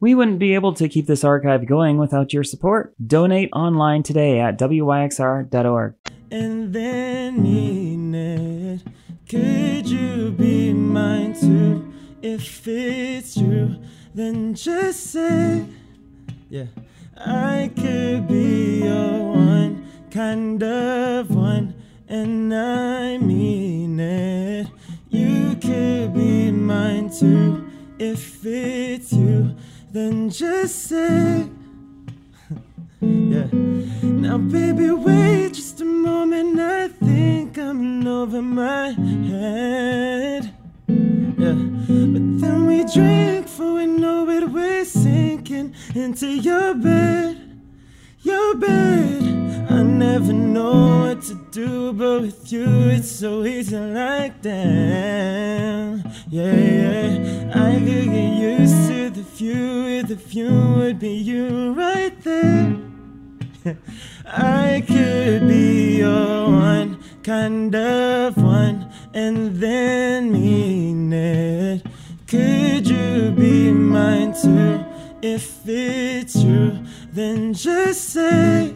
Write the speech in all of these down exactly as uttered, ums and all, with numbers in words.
We wouldn't be able to keep this archive going without your support. Donate online today at W Y X R dot org. And then mean it. Could you be mine too? If it's true, then just say, yeah, I could be your one, kind of one, and I mean it. You could be mine too. If it's you, then just say, yeah. Now baby, wait just a moment, I think I'm in over my head. Yeah, but then we drink, for we know it, we're sinking into your bed, your bed. I never know what to do, but with you it's so easy like that. Yeah, yeah, I could get used to the view, if the view would be you right there. I could be your one, kind of one, and then mean it. Could you be mine too? If it's true, then just say,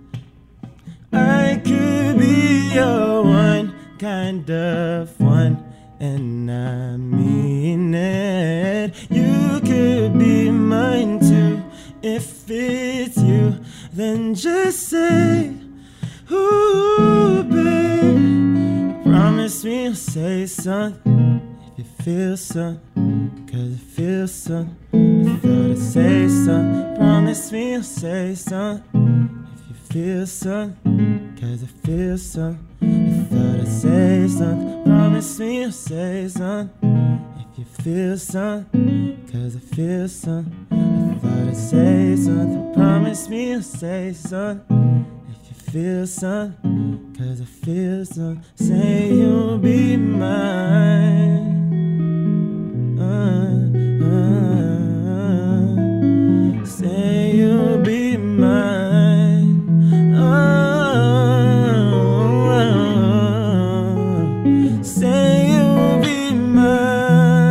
I could be your one, kind of one, and I mean it. You could be mine too. If it's you, then just say, ooh, babe, promise me you'll say something if you feel something, cause I feel something. I thought I'd say something. Promise me you'll say something if you feel something, cause I feel something. I thought I'd say something. Promise me you'll say something if you feel something, cause I feel something. I thought I'd say something. Promise me you'll say something if you feel something, cause I feel something. Say you'll be mine. Uh, uh, uh. Say you'll be mine. Uh, uh, uh. Say you'll be mine.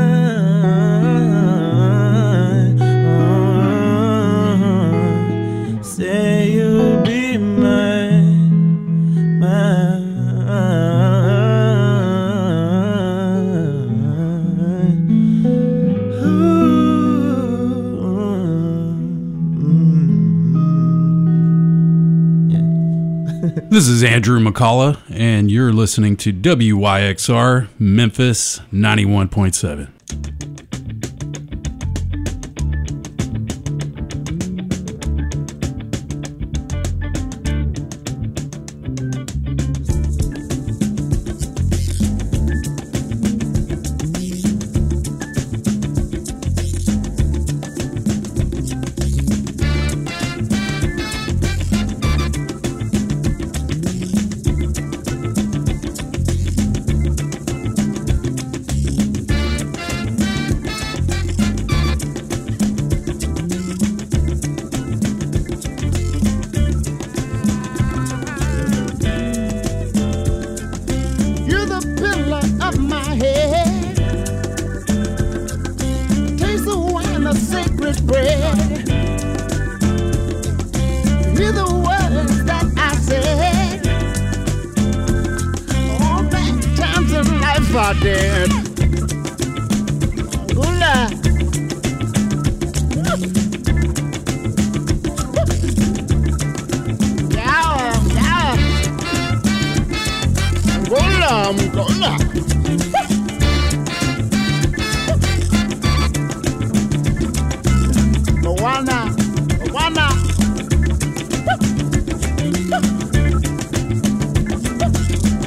This is Andrew McCullough, and you're listening to W Y X R Memphis ninety-one point seven.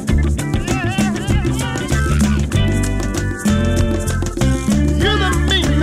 You're the mean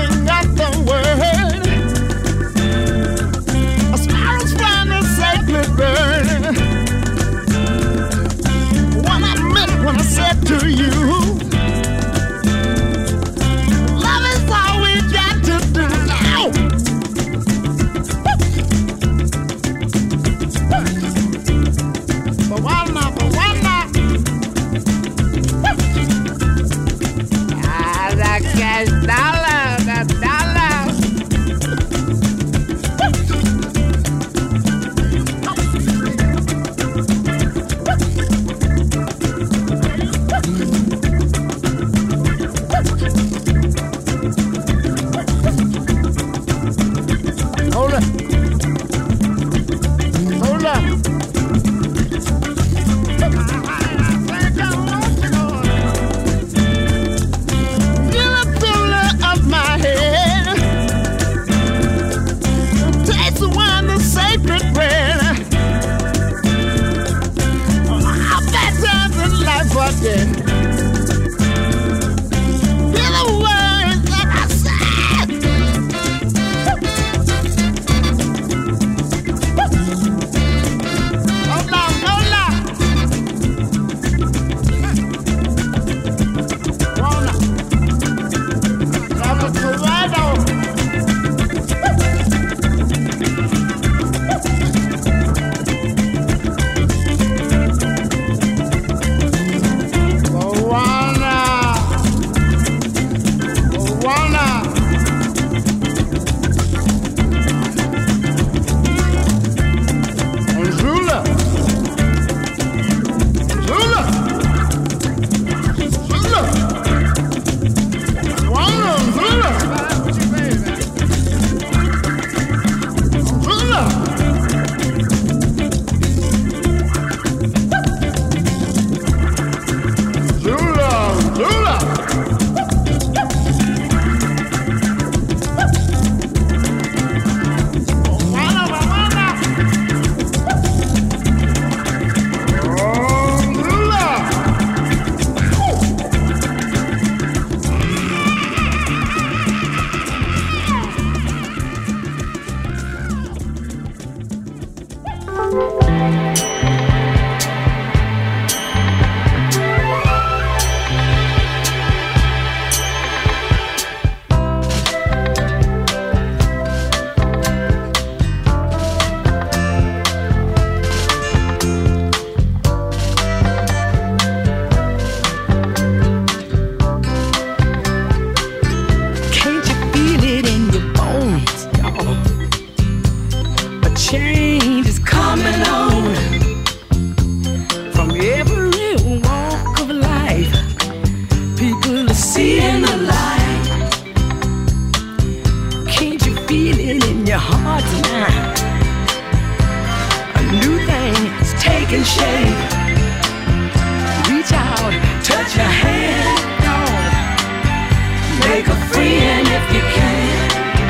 feeling in your heart tonight? A new thing is taking shape. Reach out, touch your hand, oh. Make a friend if you can.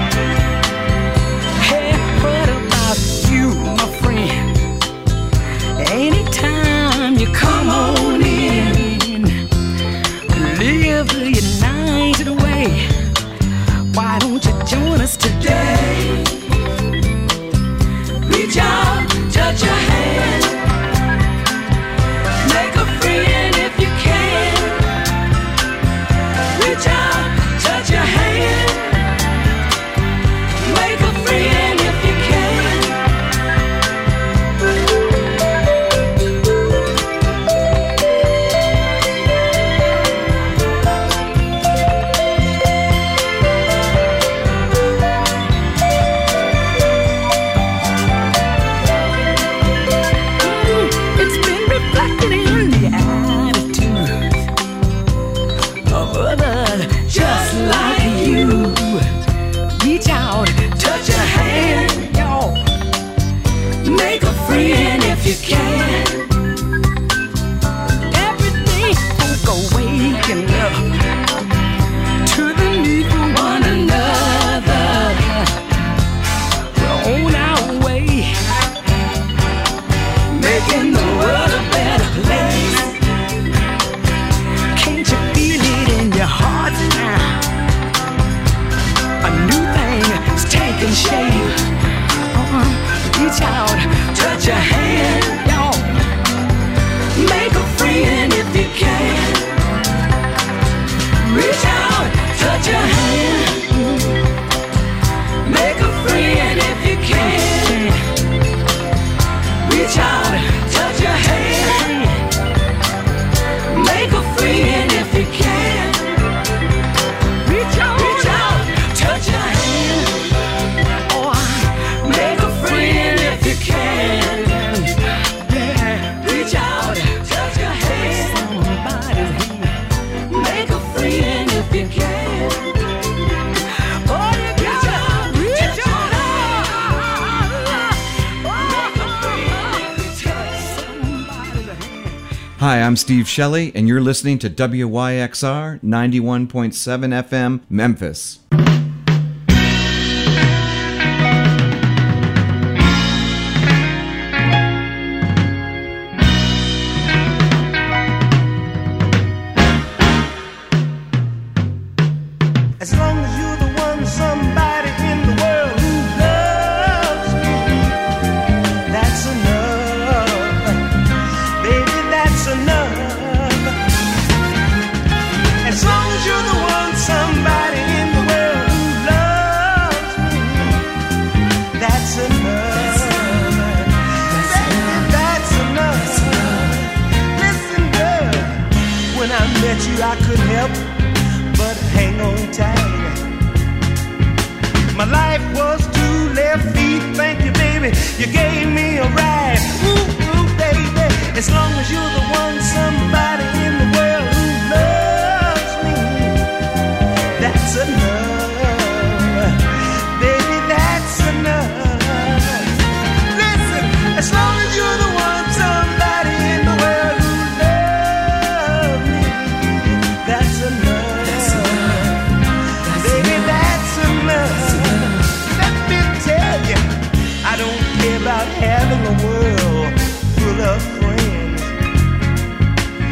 Hey, what about you, my friend? Anytime you come on in, live your night away. Why don't you join us today? Reach out, touch your hand. Make a friend if you can. Reach out, touch your hand. Make a friend if you can. Just like you, reach out, touch a hand, y'all. Make a friend if you can. Every day, don't go waking up to the need for one another. We're on our way, making the world a better place. Can't you feel it in your heart now? A new thing is taking shape. Uh-uh. Reach out, touch your hand, y'all. Make a friend if you can. Reach out, touch your hand. Make a friend if you can. Reach out, touch your hand. Make a friend if you can. Reach out, reach out, touch your hand. Oh, make a friend if you can. Yeah, reach out, touch your hand. Somebody's here. Make a friend if you can. Oh, you reach out, reach out. Make a friend if you can. Somebody's here. Hi, I'm Steve Shelley, and you're listening to W Y X R ninety-one point seven F M, Memphis. As long as you're the one, somebody in the world who loves me, that's enough. Baby, that's enough. As long as you're the one, somebody in the world who loves me, that's enough. Baby, that's enough. Listen, girl, when I met you, I couldn't help but hang on tight. My life was two left feet, thank you, baby. You gave me a ride, ooh, ooh, baby. As long as you're the one, somebody in the world who loves me, that's enough, baby, that's enough. Listen, as long as you're the one, somebody in the world who loves me, that's enough, that's enough. Baby, that's enough. Let me tell you, I don't care about having a world full of friends.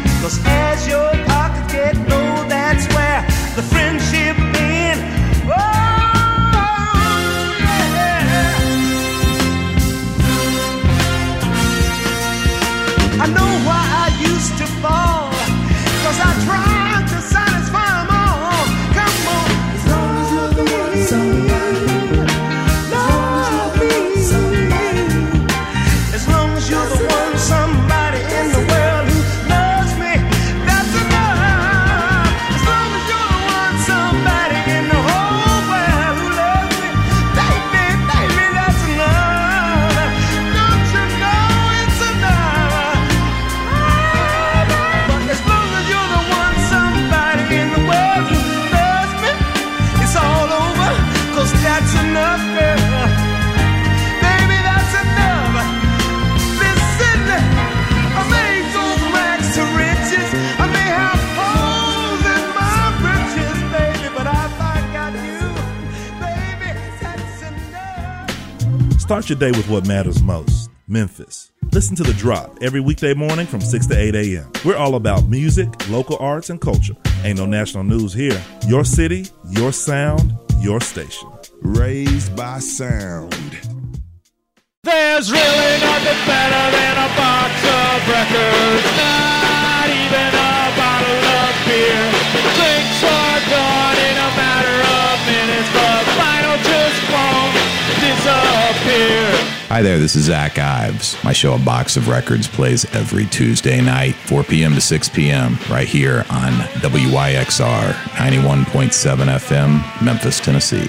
Start your day with what matters most, Memphis. Listen to The Drop every weekday morning from six to eight a.m. We're all about music, local arts, and culture. Ain't no national news here. Your city, your sound, your station. Raised by sound. There's really nothing better than a box of records, not even a bottle of beer. Drinks are gone in a matter of minutes, but vinyl just won't disappear. Hi there, this is Zach Ives. My show, A Box of Records, plays every Tuesday night, four p.m. to six p.m., right here on W Y X R, ninety-one point seven F M, Memphis, Tennessee.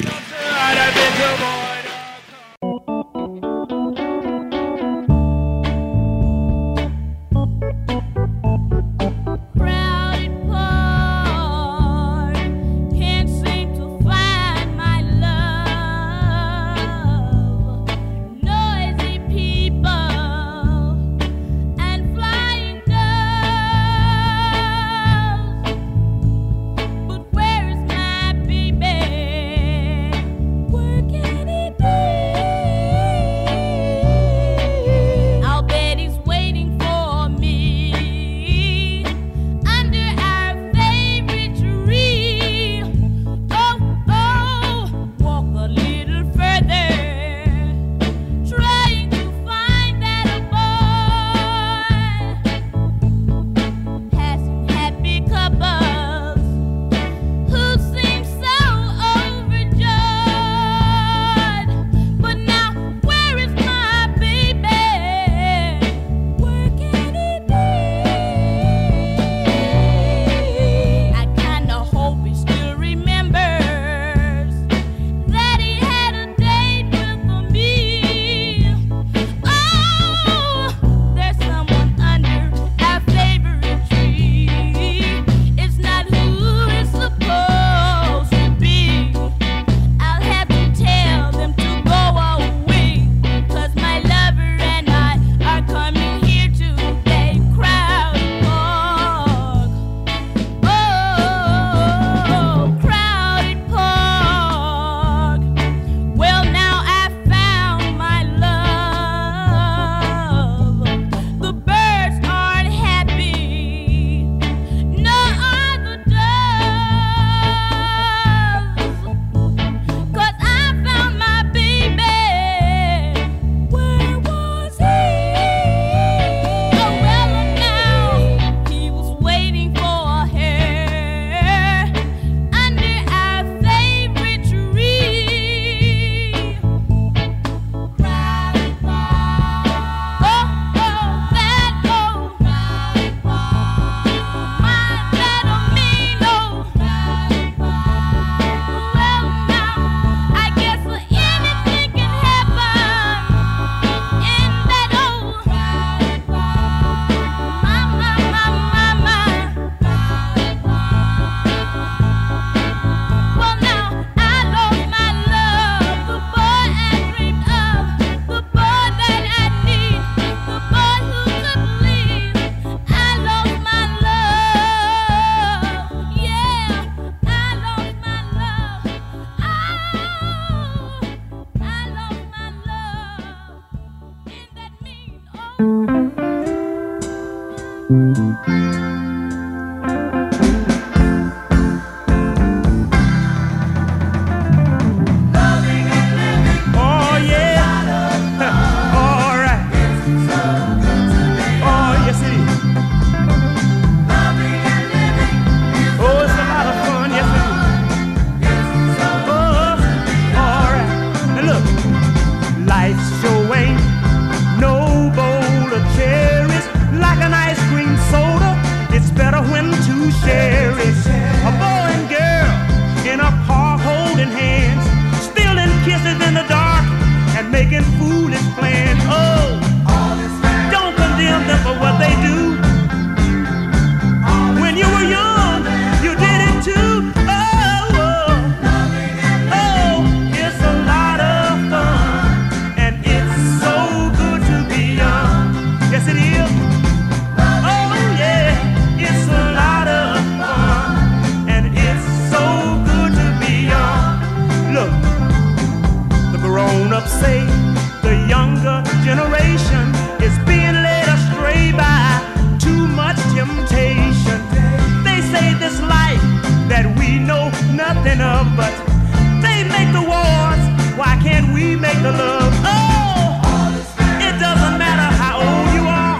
Say the the younger generation is being led astray by too much temptation. They say this life that we know nothing of, but they make the wars. Why can't we make the love? Oh, it doesn't matter how old you are,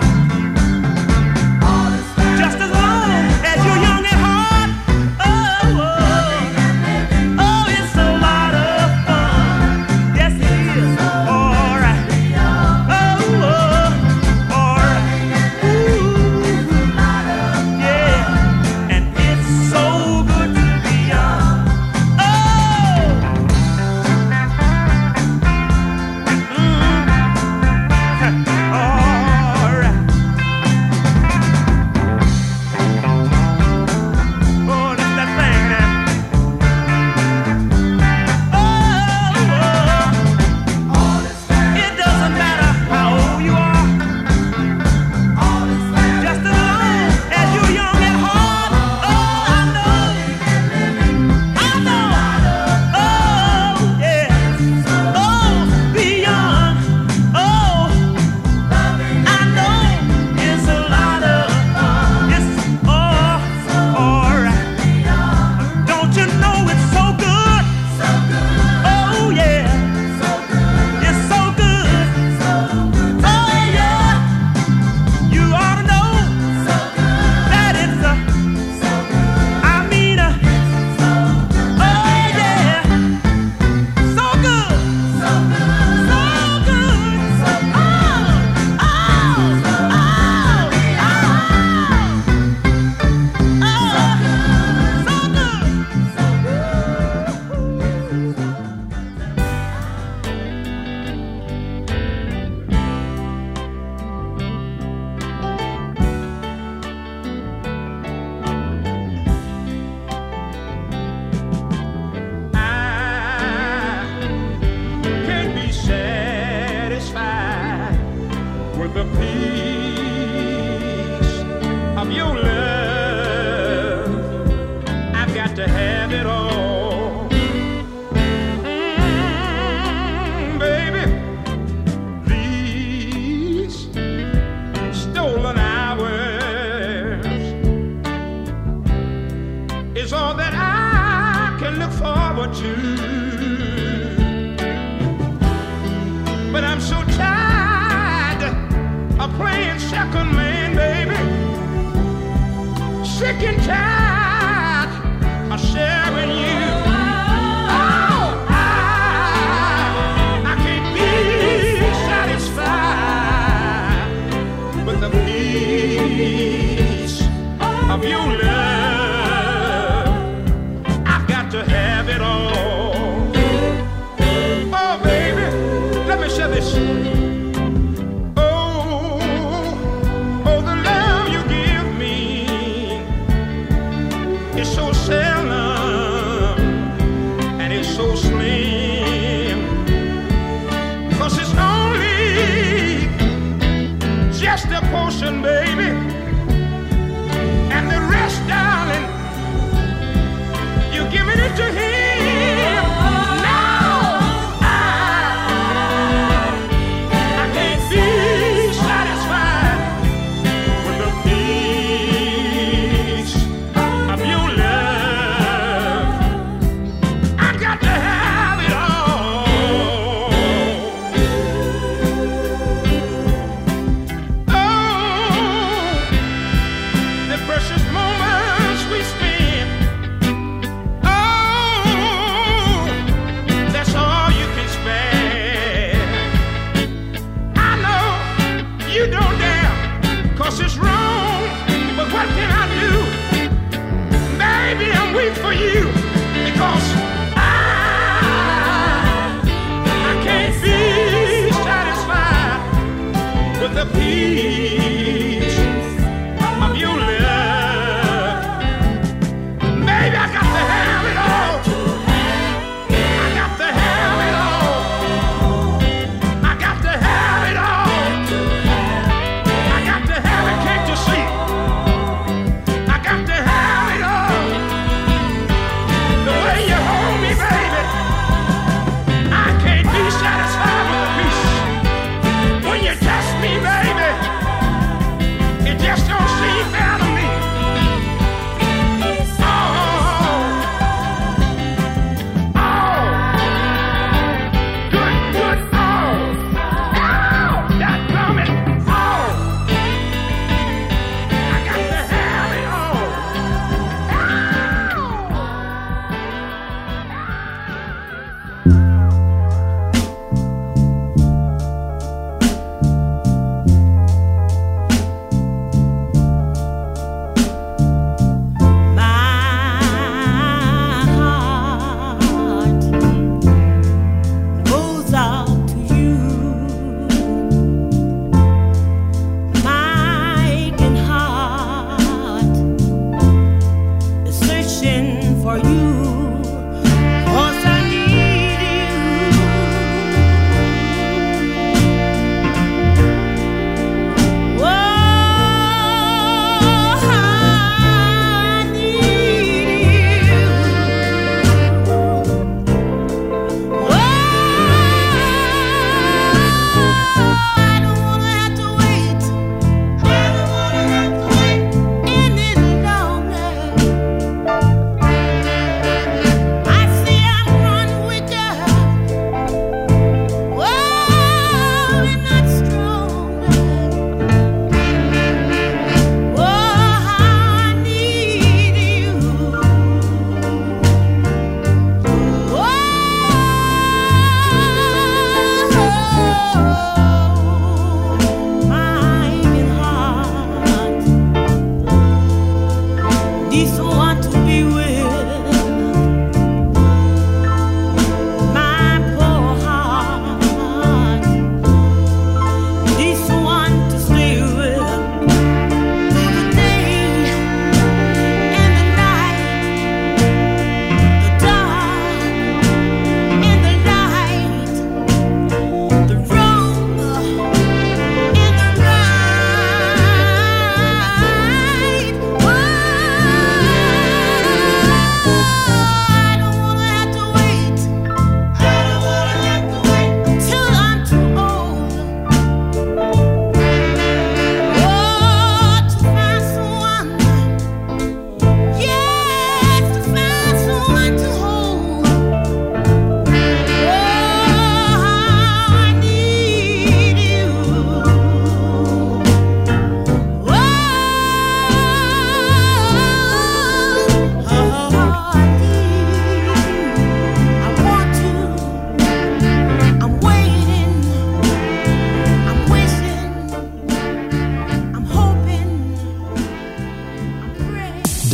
just as long as you're young at heart. Oh, oh, oh, it's a lot of fun. Yes, it is. All right. Oh, oh, all right. Ooh, yeah. And it's so good to be young. Oh.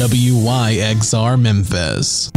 W Y X R Memphis.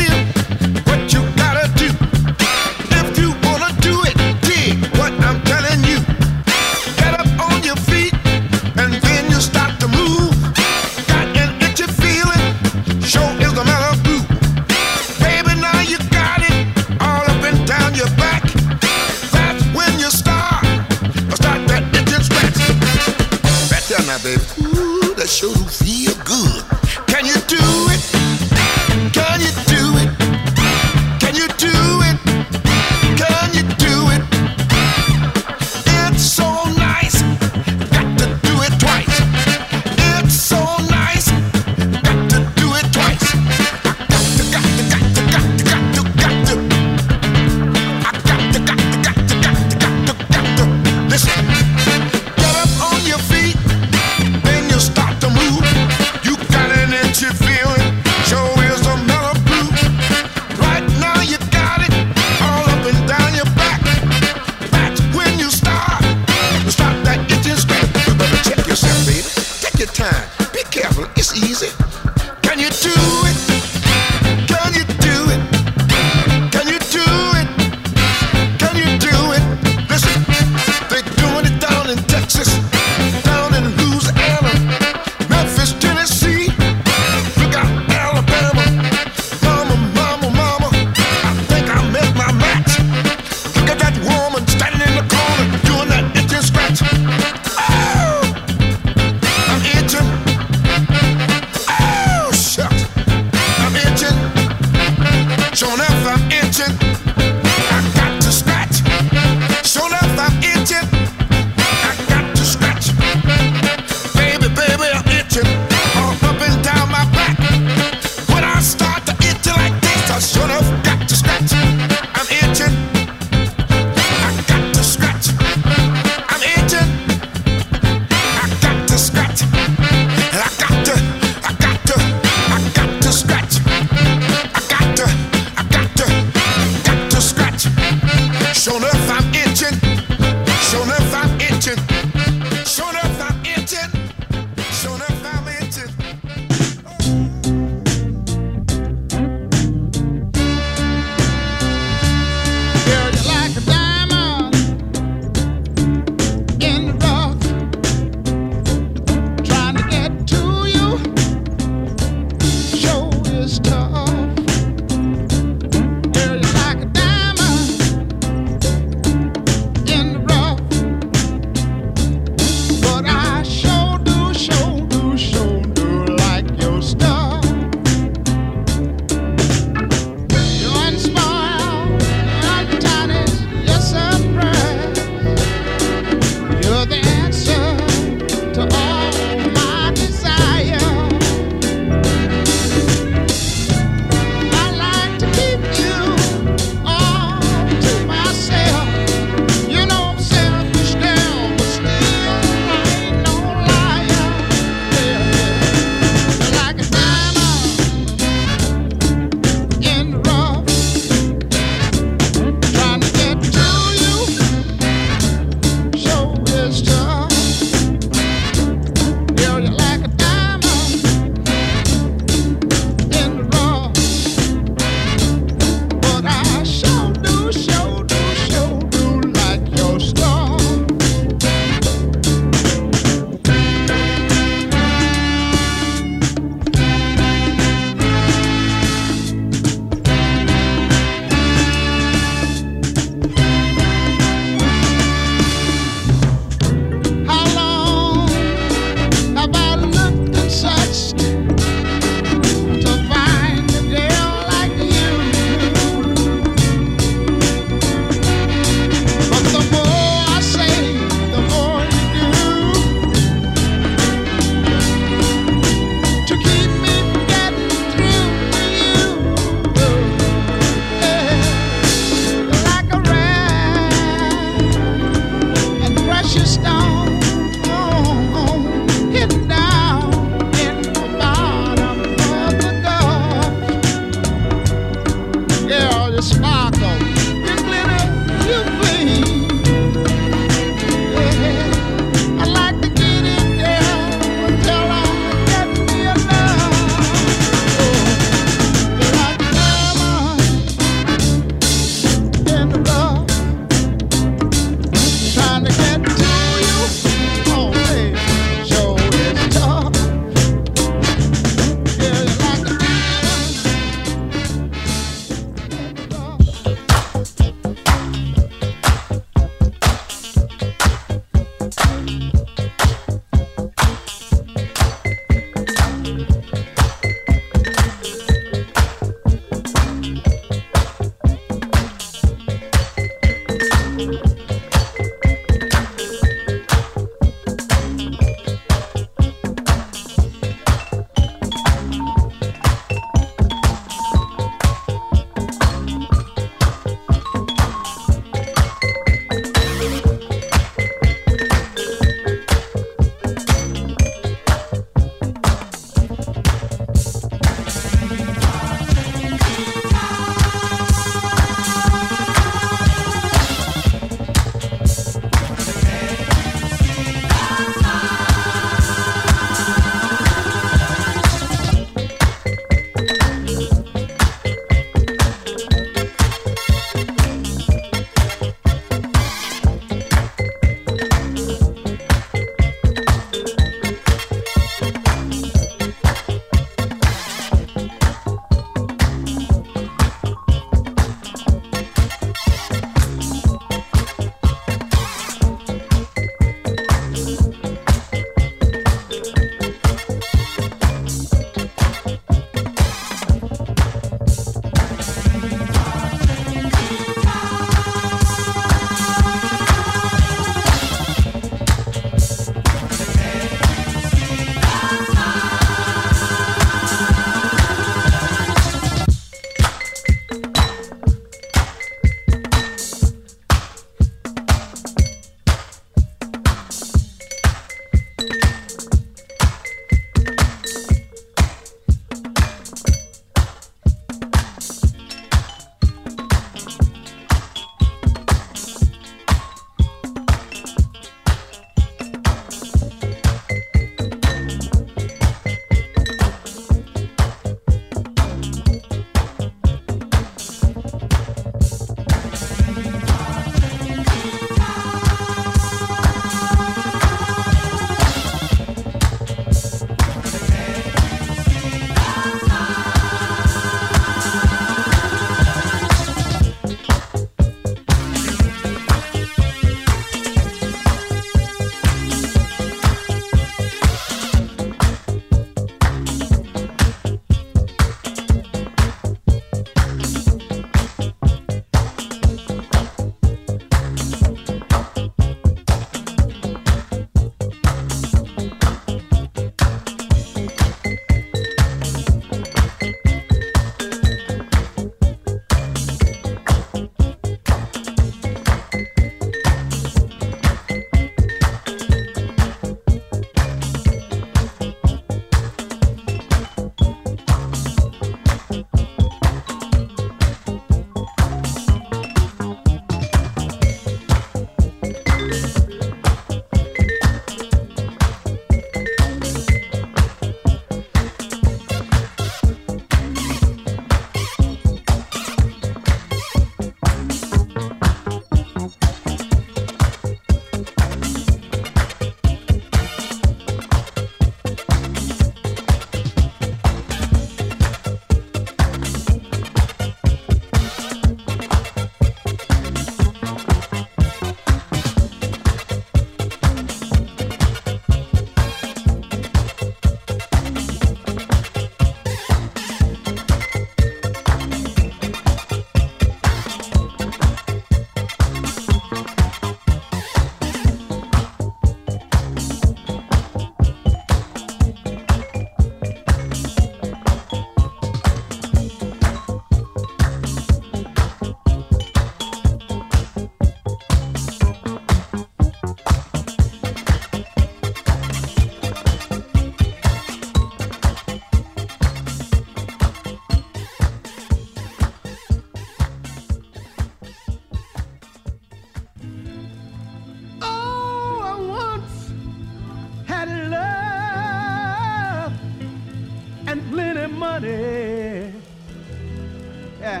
money. Yeah.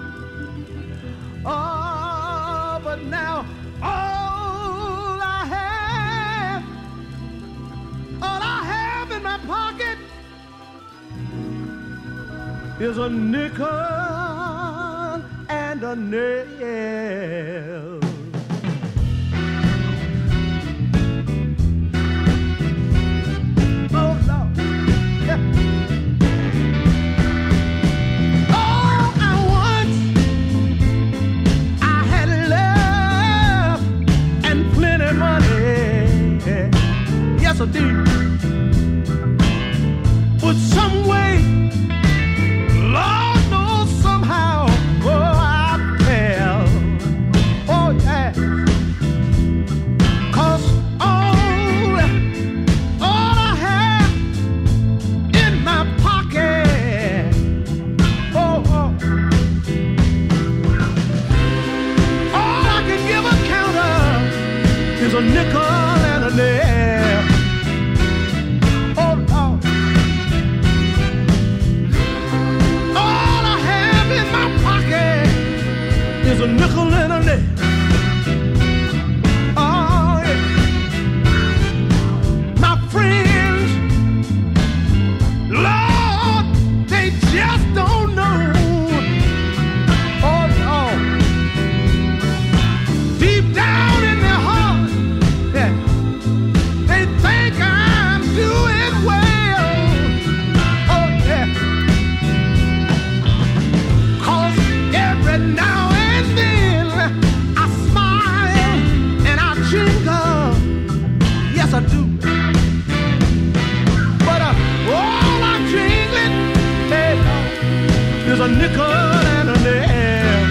Oh, but now all I have, all I have in my pocket is a nickel and a nail. Oh, Lord. Yeah. Oh, I once I had love and plenty money. Yes, I did. But some way, Lord knows somehow, oh, I fell. Oh, yeah. 'Cause all, all I have in my pocket, oh, oh, all I can give account of is a nickel and a nail. Oh, Lord. All I have in my pocket is a nickel and a nail. Oh, yeah. My friends, Lord, they just don't know. Oh, Lord. Deep down in their heart, yeah, they think I'm doing well. Oh, yeah. 'Cause every now and then I smile and I jingle. Yes, I do. But uh, all I'm jingling, hey, is a nickel and a nail.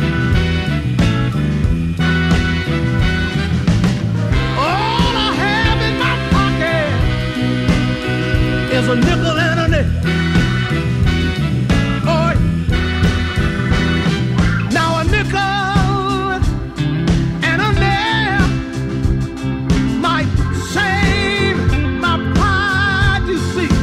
All I have in my pocket is a nickel and a nail. Oh, yeah. Now a nickel and a nail might save my pride, you see.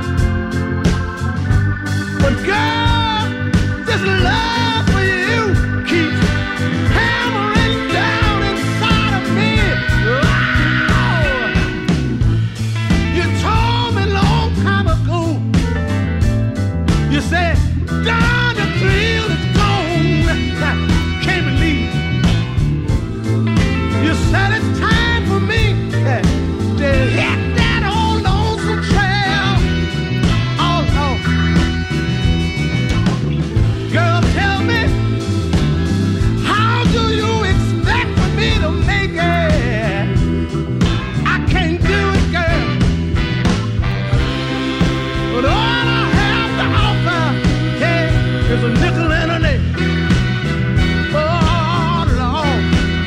But girl, this love for you keeps hammering down inside of me. Oh, you told me long time ago. You said, "Down the thrill is gone." Can't believe. You said it's time for me eh, to hit that old lonesome trail. Oh, no. Girl, tell me, how do you expect for me to make it? I can't do it, girl. But all I have to offer, yeah, is a nickel and a nail. Oh, Lord.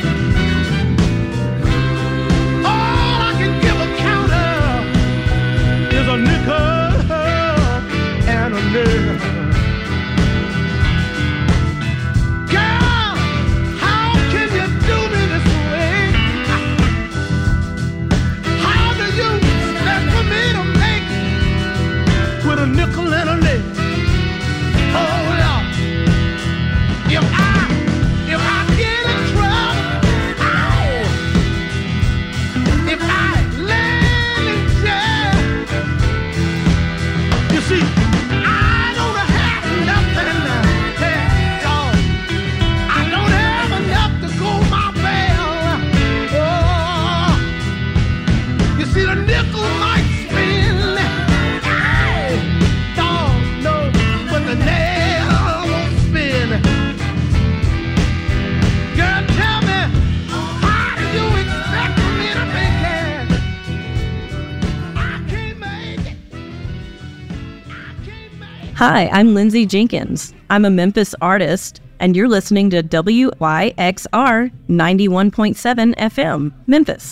All I can give account of is a nickel and a nail. Girl, how can you do me this way? How do you expect for me to make with a nickel and a nail? Oh, Lord. If I, if I get in trouble, ow, if I land in jail, you see, I don't have nothing to hey, dog. I don't have enough to go my bail. Oh, you see, the nickel might spin. Ow, dog, no, but the nail won't spin. Girl, tell me, how do you expect for me to make it? I can't make it. I can't make it. Hi, I'm Lindsay Jenkins. I'm a Memphis artist, and you're listening to W Y X R ninety-one point seven F M, Memphis.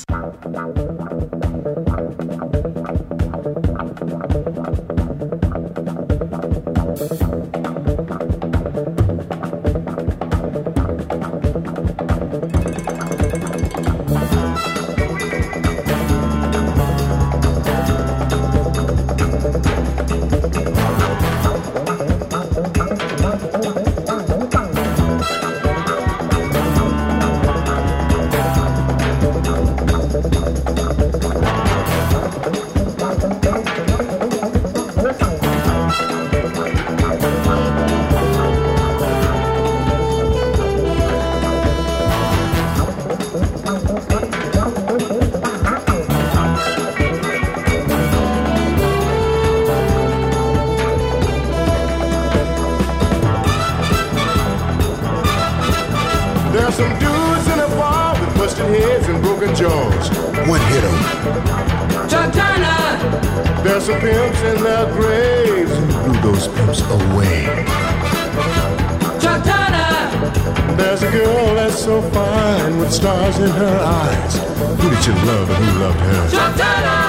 Morgan Jones. What hit him? Chuck Turner. There's some pimps in their graves who blew those pimps away. Chuck Turner. There's a girl that's so fine with stars in her eyes. Who did you love and who loved her? Chuck Turner.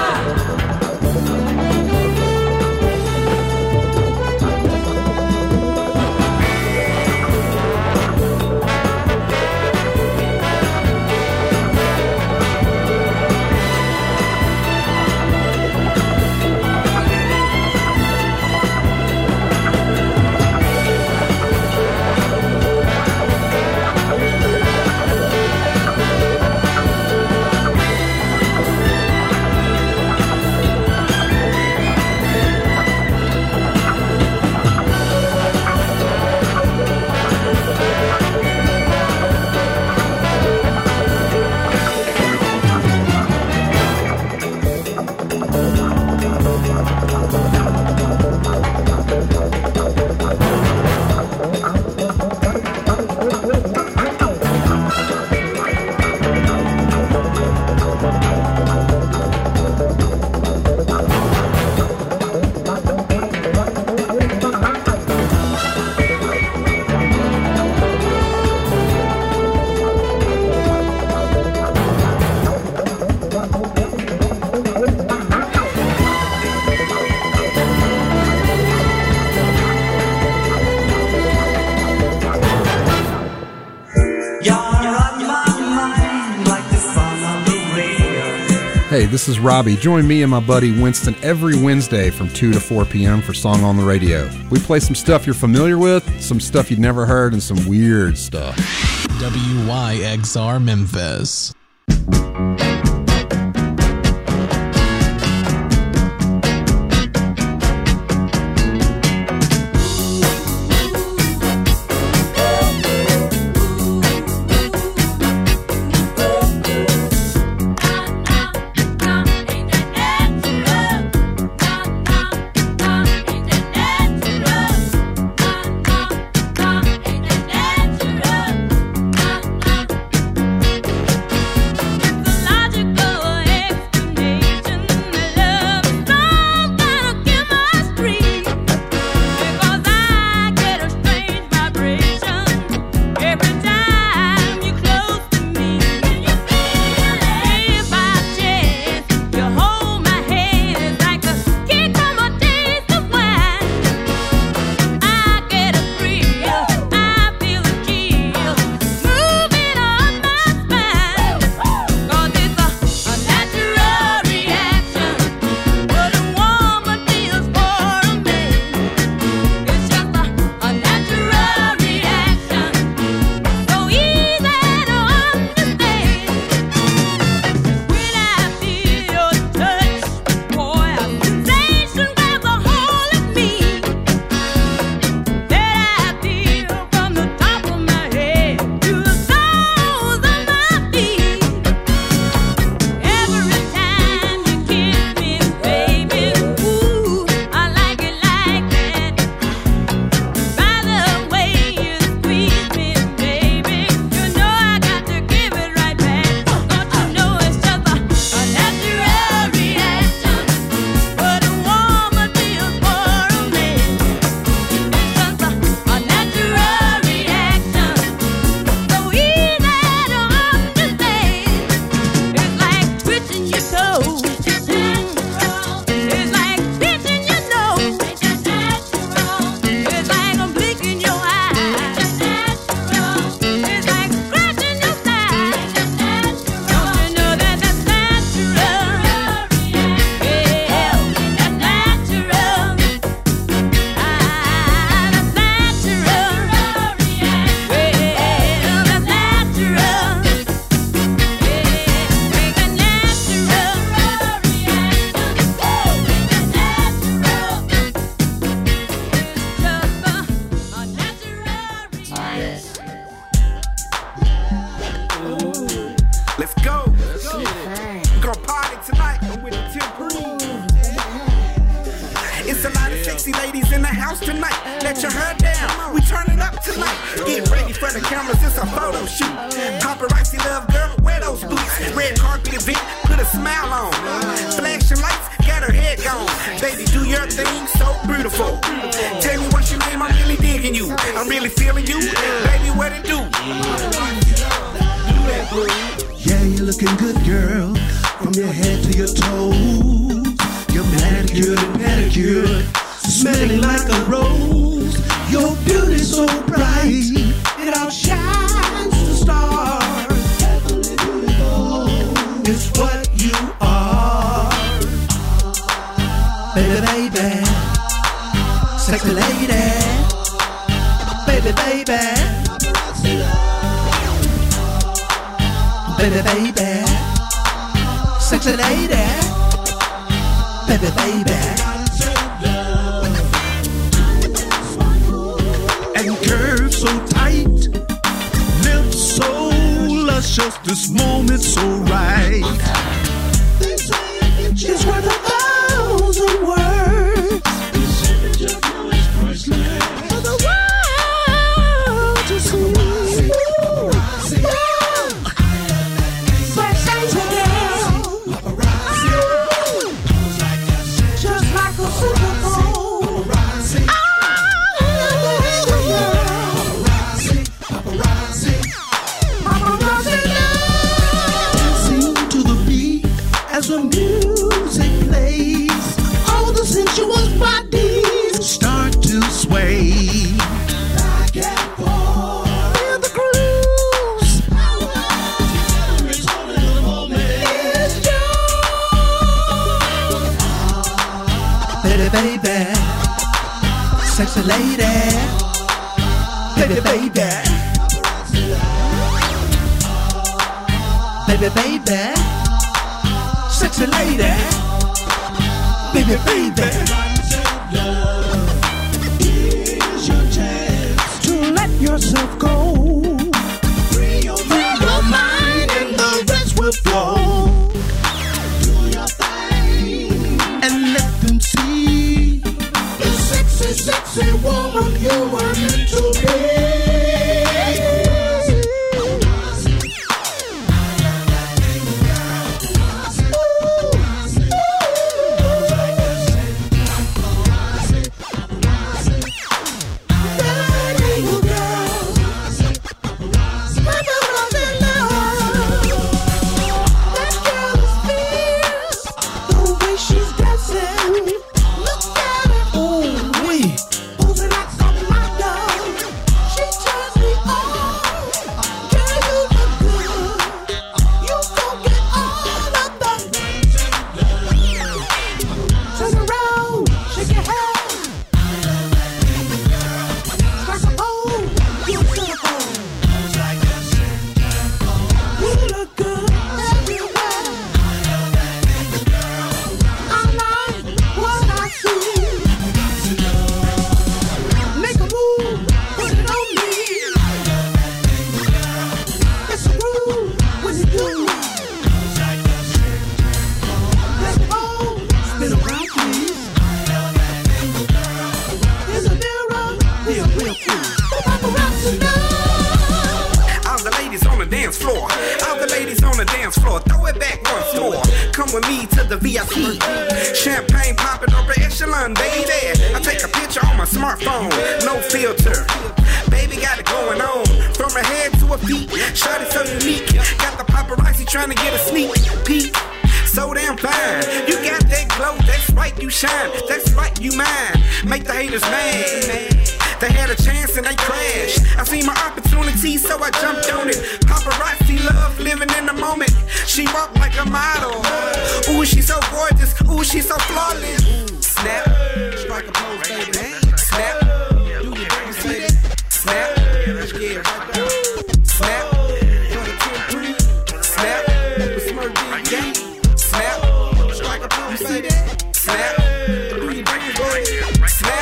Hey, this is Robbie. Join me and my buddy Winston every Wednesday from two to four p.m. for Song on the Radio. We play some stuff you're familiar with, some stuff you've never heard, and some weird stuff. W Y X R Memphis. It's a lot of sexy ladies in the house tonight. Let your hair down. We turn it up tonight. light. Get ready for the cameras, it's a photo shoot. Paparazzi love, girl, wear those boots. Red carpet event, put a smile on. Flashing lights, got her head gone. Baby, do your thing, so beautiful. Tell me what's your name, I'm really digging you. I'm really feeling you, baby, what it do? Yeah, you're looking good, girl. From your head to your toes. You're manicured and manicured, smelling like a rose. Your beauty's so bright, it outshines the stars. Heavenly beautiful is what you are. Baby, baby, sexy lady. Baby, baby, baby, baby, sexy lady. Baby, baby, and curves so tight, lips so luscious, this moment so right. It's worth a thousand words for the world to see. The music plays, all the sensuous bodies start to sway. Back and forth, feel the grooves. It's only the moment. It's yours, baby, baby, sexy lady, baby, baby, baby, baby. Sexy lady, baby, baby. Here's your chance to let yourself go. Free your mind, your mind and the rest will flow. Do your thing and let them see the sexy, sexy woman you were meant to be. Champagne popping over echelon, baby. I take a picture on my smartphone, no filter. Baby got it going on, from her head to her feet. Shawty so unique, got the paparazzi trying to get a sneak peek. So damn fine, you got that glow, that's right, you shine. That's right, you mine. Make the haters mad. They had a chance and they crashed. I seen my opportunity, so I jumped on it. Paparazzi love living in the moment. She walk like a model. Ooh, she so gorgeous. Ooh, she so flawless. Snap, strike a pose, baby. Snap, do your thing, see that? Snap, yeah, right there. Snap, for the ten three. Snap, with Smurf Big Gang. Snap, strike a pose, see that? Snap, do your thing, boy. Snap.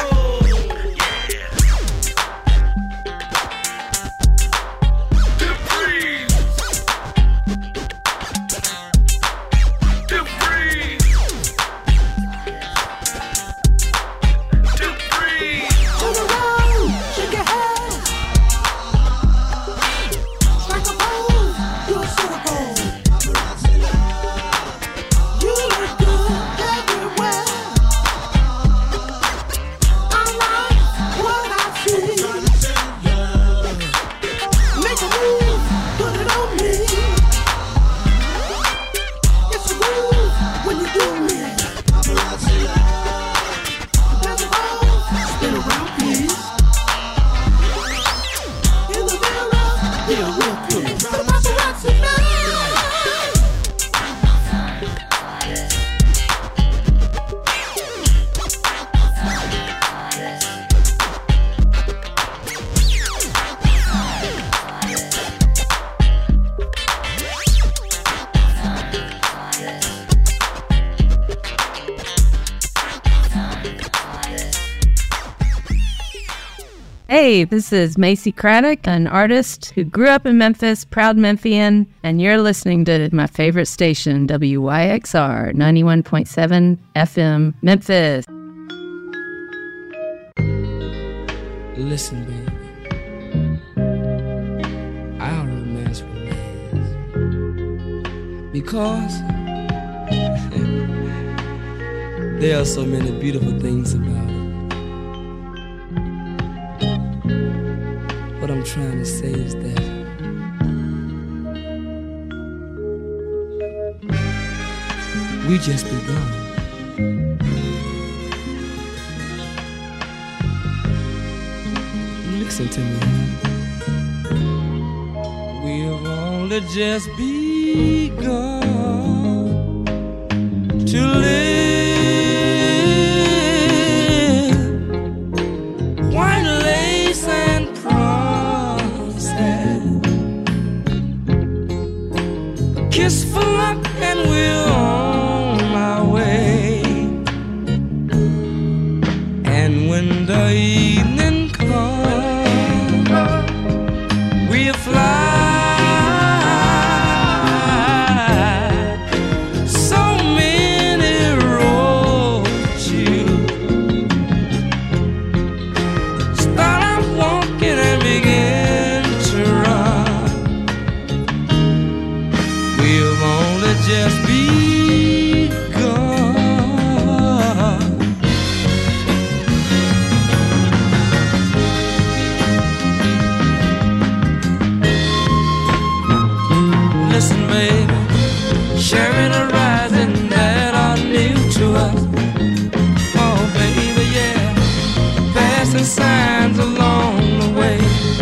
Hey, this is Macy Craddock, an artist who grew up in Memphis, proud Memphian, and you're listening to my favorite station, W Y X R ninety-one point seven F M, Memphis. Listen, baby, I'll romance romance because there are so many beautiful things about it. What I'm trying to say is that we just begun. Listen to me. We've only just begun to live. White lace and promises, a kiss for luck, and we're on our way. And when the evening comes, we'll fly. So many roads to choose. Start out walking and begin to run. We've only just begun. Listen, baby, sharing a rising that are new to us. Oh, baby, yeah, passing signs along the way.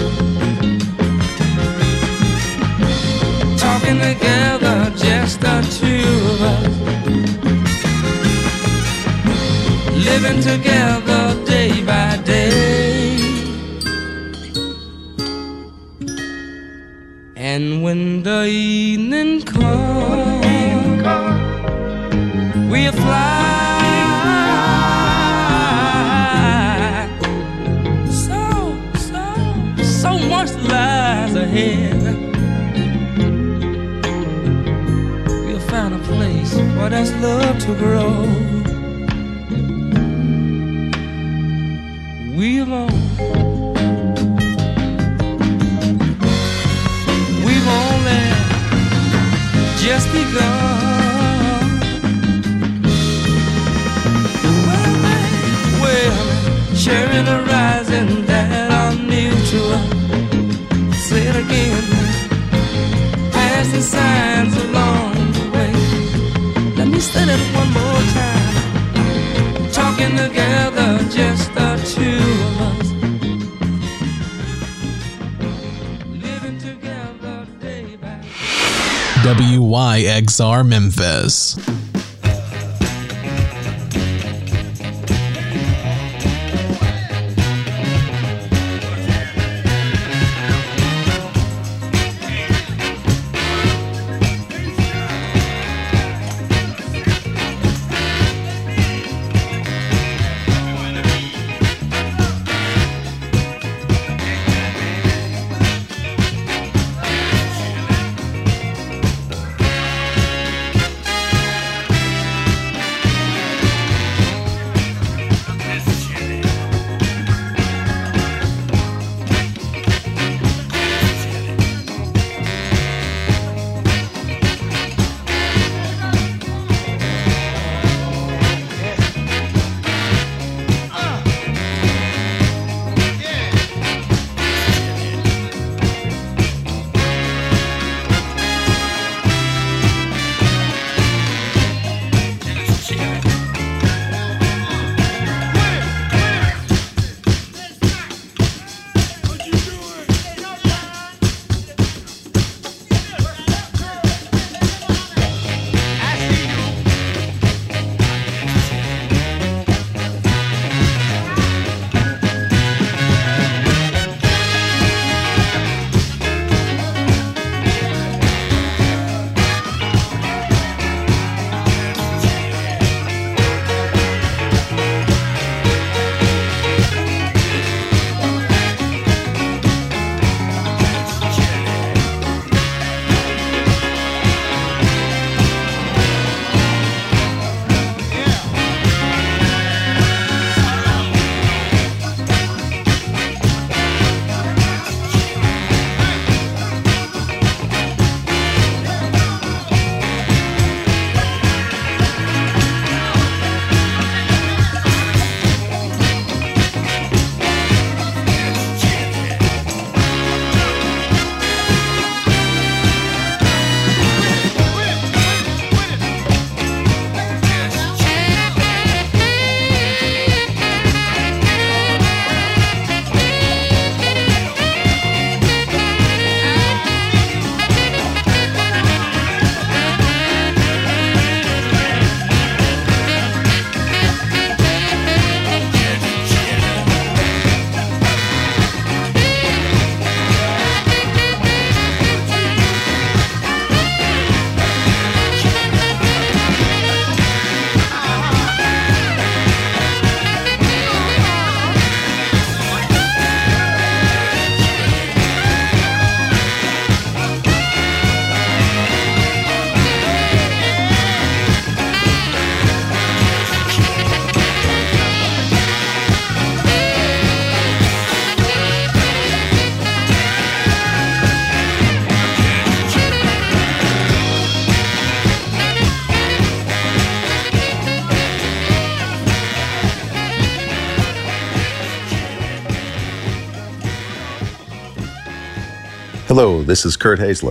Talking together, just the two of us. Living together day by day. And when the evening comes, we'll fly. So, so, so much lies ahead. We'll find a place where there's love to grow. We've only We've only just begun. Well, well, sharing a rising that are new to us. Say it again, passing signs along the way. Let me say that one more time. Talking together, just the two of us. W Y X R Memphis. Hello, this is Kurt Haslett.